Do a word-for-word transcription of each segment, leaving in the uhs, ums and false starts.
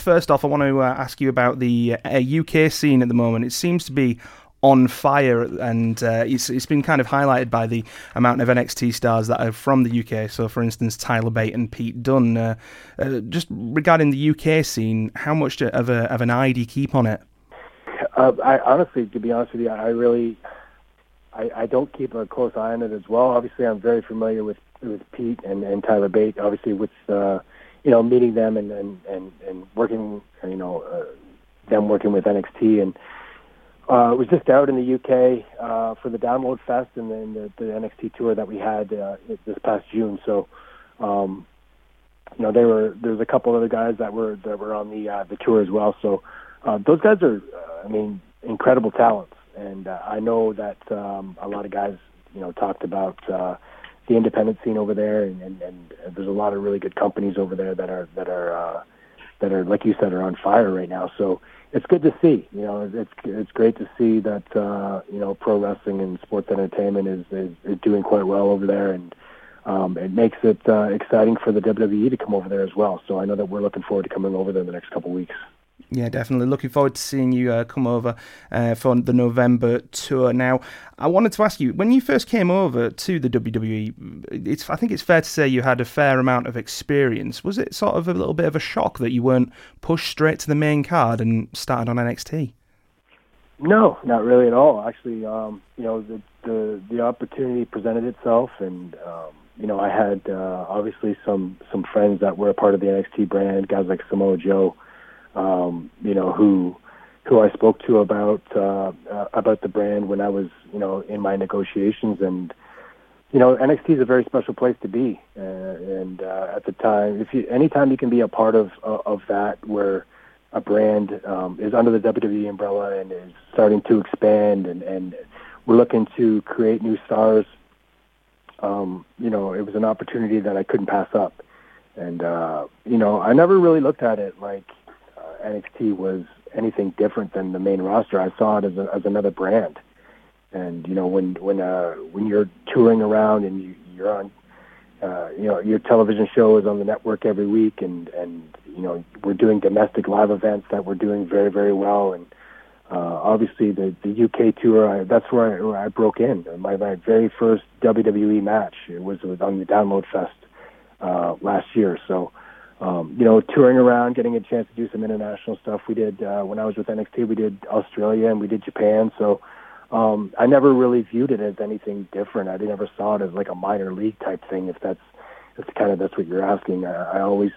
first off, I want to uh, ask you about the uh, U K scene at the moment. It seems to be on fire, and uh, it's it's been kind of highlighted by the amount of N X T stars that are from the U K. So, for instance, Tyler Bate and Pete Dunne. Uh, uh, just regarding the U K scene, how much do, of a of an eye do you keep on it? Uh, I honestly, to be honest with you, I really, I, I don't keep a close eye on it as well. Obviously, I'm very familiar with, with Pete and, and Tyler Bate. Obviously, with uh, you know meeting them and and, and, and working, you know, uh, them working with N X T and. Uh, it was just out in the U K uh, for the Download Fest and then the, the N X T tour that we had uh, this past June. So, um, you know, they were there's a couple other guys that were that were on the uh, the tour as well. So, uh, those guys are, uh, I mean, incredible talents, and uh, I know that um, a lot of guys, you know, talked about uh, the independent scene over there, and, and, and there's a lot of really good companies over there that are that are uh, that are like you said are on fire right now. So. It's good to see, you know. It's it's great to see that uh, you know pro wrestling and sports entertainment is, is, is doing quite well over there, and um, it makes it uh, exciting for the W W E to come over there as well. So I know that we're looking forward to coming over there in the next couple of weeks. Yeah, definitely. Looking forward to seeing you uh, come over uh, for the November tour. Now, I wanted to ask you, when you first came over to the W W E, it's, I think it's fair to say you had a fair amount of experience. Was it sort of a little bit of a shock that you weren't pushed straight to the main card and started on N X T? No, not really at all. Actually, um, you know, the, the the opportunity presented itself, and um, you know, I had uh, obviously some some friends that were a part of the N X T brand, guys like Samoa Joe. Um, you know, who who I spoke to about uh, uh, about the brand when I was, you know, in my negotiations. And, you know, N X T is a very special place to be. Uh, and uh, at the time, if you, anytime you can be a part of uh, of that, where a brand um, is under the W W E umbrella and is starting to expand, and, and we're looking to create new stars, um, you know, it was an opportunity that I couldn't pass up. And, uh, you know, I never really looked at it like, N X T was anything different than the main roster. I saw it as a, as another brand, and you know when when uh, when you're touring around and you, you're on, uh, you know your television show is on the network every week, and and you know we're doing domestic live events that we're doing very very well, and uh, obviously the the U K tour. I, that's where I, where I broke in. My my very first W W E match it was, it was on the Download Fest uh, last year. So. Um, you know, touring around, getting a chance to do some international stuff. We did, uh, when I was with N X T, we did Australia and we did Japan. So um, I never really viewed it as anything different. I never saw it as like a minor league type thing, if that's, if kind of that's what you're asking. I, I always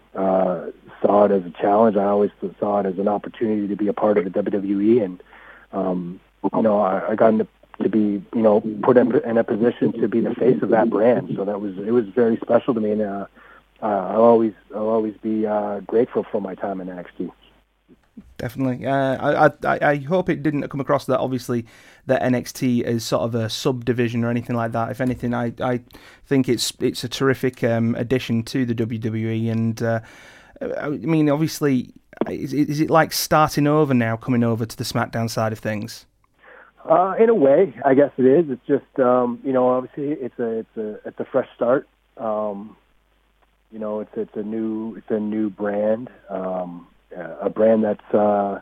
uh, saw it as a challenge. I always saw it as an opportunity to be a part of the W W E. And, um, you know, I, I got into, to be, you know, put in, in a position to be the face of that brand. So that was, it was very special to me. And, uh, Uh, I'll always, I'll always be uh, grateful for my time in N X T. Definitely. Uh, I, I, I hope it didn't come across that obviously that N X T is sort of a subdivision or anything like that. If anything, I, I think it's it's a terrific um, addition to the W W E. And uh, I mean, obviously, is, is it like starting over now, coming over to the SmackDown side of things? Uh, in a way, I guess it is. It's just um, you know, obviously, it's a it's a it's a fresh start. Um, You know, it's it's a new it's a new brand, um, a brand that's uh,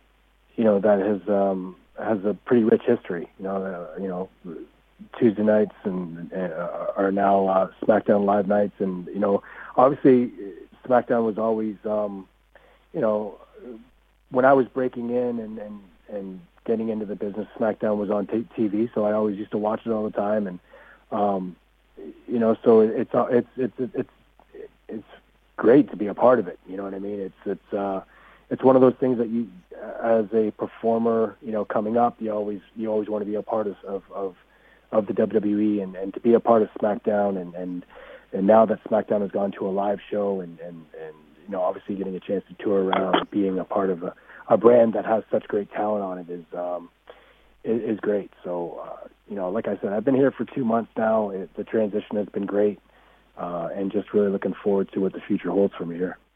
you know that has um, has a pretty rich history. You know, uh, you know, Tuesday nights and uh, are now uh, SmackDown Live nights, and you know, obviously, SmackDown was always, um, you know, when I was breaking in and, and, and getting into the business, SmackDown was on t- TV, so I always used to watch it all the time, and um, you know, so it's it's it's it's, it's it's great to be a part of it. You know what I mean? It's it's uh, it's one of those things that you, as a performer, you know, coming up, you always you always want to be a part of of of, of the W W E, and, and to be a part of SmackDown, and, and and now that SmackDown has gone to a live show, and, and, and you know, obviously getting a chance to tour around, being a part of a, a brand that has such great talent on it is um, is, is great. So uh, you know, like I said, I've been here for two months now. It, the transition has been great. Uh, and just really looking forward to what the future holds for me here.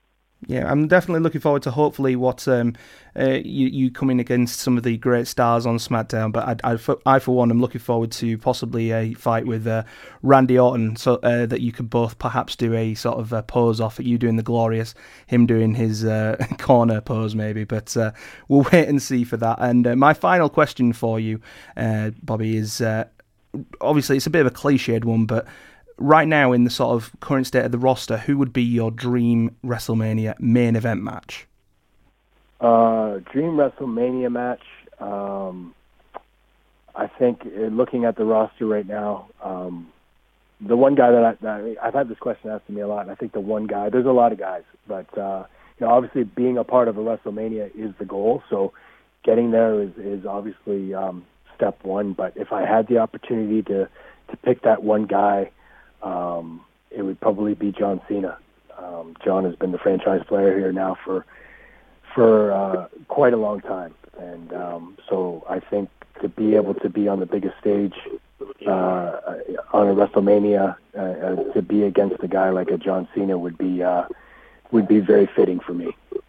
Yeah, I'm definitely looking forward to hopefully what um, uh, you you coming against some of the great stars on SmackDown. But I, I, for, I for one, am looking forward to possibly a fight with uh, Randy Orton, so uh, that you could both perhaps do a sort of uh, pose off. You doing the glorious, him doing his uh, corner pose maybe. But uh, we'll wait and see for that. And uh, my final question for you, uh, Bobby, is uh, obviously it's a bit of a cliched one, but right now, in the sort of current state of the roster, who would be your dream WrestleMania main event match? Uh, dream WrestleMania match. Um, I think uh, looking at the roster right now, um, the one guy that, I, that I, I've had this question asked to me a lot, and I think the one guy, there's a lot of guys, but uh, you know, obviously being a part of a WrestleMania is the goal, so getting there is, is obviously um, step one, but if I had the opportunity to, to pick that one guy, Um, it would probably be John Cena. Um, John has been the franchise player here now for for uh, quite a long time, and um, so I think to be able to be on the biggest stage uh, on a WrestleMania, uh, uh, to be against a guy like a John Cena would be uh, would be very fitting for me.